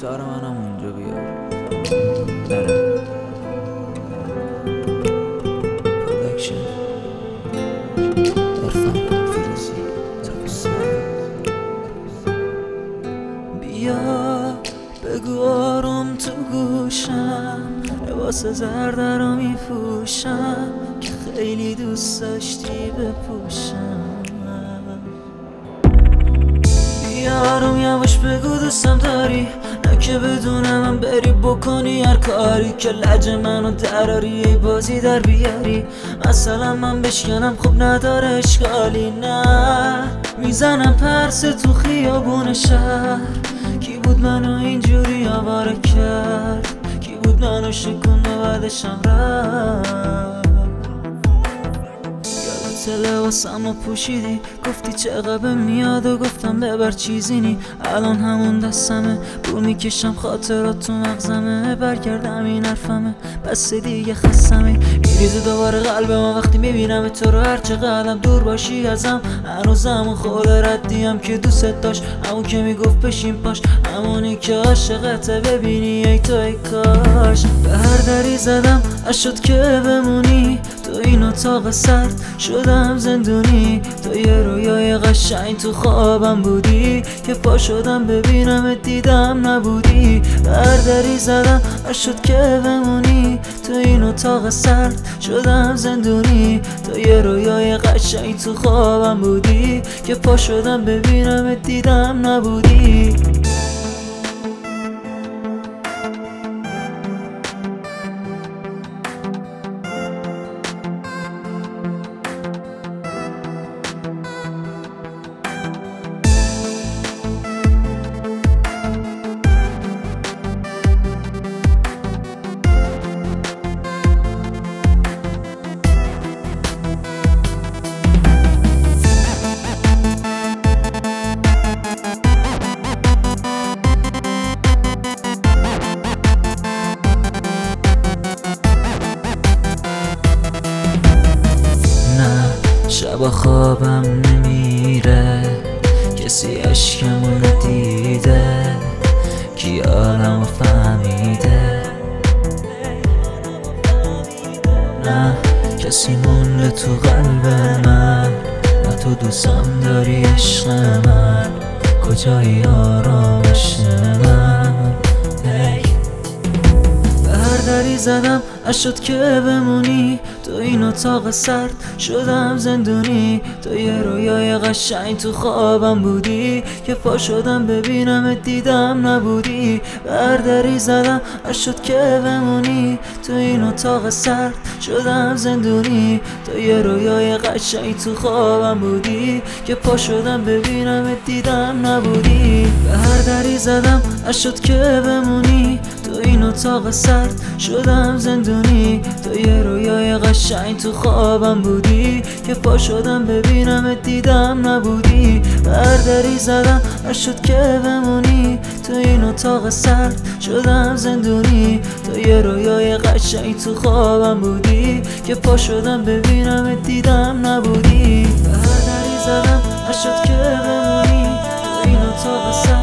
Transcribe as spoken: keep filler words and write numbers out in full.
گیتار منم اونجا بیار. نره پرودکشن عرفان فیروزی بیا بگو آروم تو گوشم، لباس زرد رو میپوشم که خیلی دوست داشتی بپوشم. بیا آروم یواش بگو دوستم داری، نه که بدونم من بری بکنی هر کاری که لج منو دراری ای بازی در بیاری. مثلا من بشکنم خب نداره اشکالی، نه میزنم پرس تو خیابون شهر. کی بود منو اینجوری آواره کرد، کی بود منو شکند و بعدشم رفت. یادت لباسمو پوشیدی گفتی چقدر میاد و گفتم ببر چیزی نی. الان همون دستمه بو میکشم خاطرات تو مغزمه، برگردم این حرفمه بس دیگه خستمه. میریزه دوباره قلب ما وقتی میبینم تو رو، هر چقدرم دور باشی ازم هنوزم اون خود ردیم که دوست داشت، همون که میگفت بشین پاش، همونی که عاشقته ببینی ای تو ای کاش. به هر دری زدم اشد که بمونی تو این اتاق سرد، شدم زندونی تو یه رویای قشنگ تو خوابم بودی که پا شدم ببینم دیدم نبودی. به هر دری زدم اشد که بمونی تو این اتاق سرد، شدم زندونی تو یه رویای قشنگ تو خوابم بودی که پا شدم ببینم دیدم نبودی. شب خوابم نمیره کسی عشقمو ندیده، کی عالمو فهمیده. نه کسی مونده تو قلب من، نه تو دوستم داری عشق من، کجایی آرامش من. به هر دری زدم اشد که بمونی تو این اتاق سرد، شدم زندونی تو یه رویای قشنگ تو خوابم بودی که پا شدم ببینم دیدم نبودی. به هر دری زدم اشد که بمونی تو این اتاق سرد، شدم زندونی تو یه رویای قشنگ تو خوابم بودی که پا شدم ببینم دیدم نبودی. به هر دری زدم اشد که بمونی تو این اتاق سرد، شدم زندونی تو یه رویای قشنگ تو خوابم بودی که پا شدم ببینم دیدم نبودی. به هر دری زدم اشد که بمونی تو این اتاق سرد، شدم زندونی تو یه رویای قشنگ تو خوابم بودی که پا شدم ببینم دیدم نبودی. به هر دری زدم اشد که بمونی تو این اتاق سرد،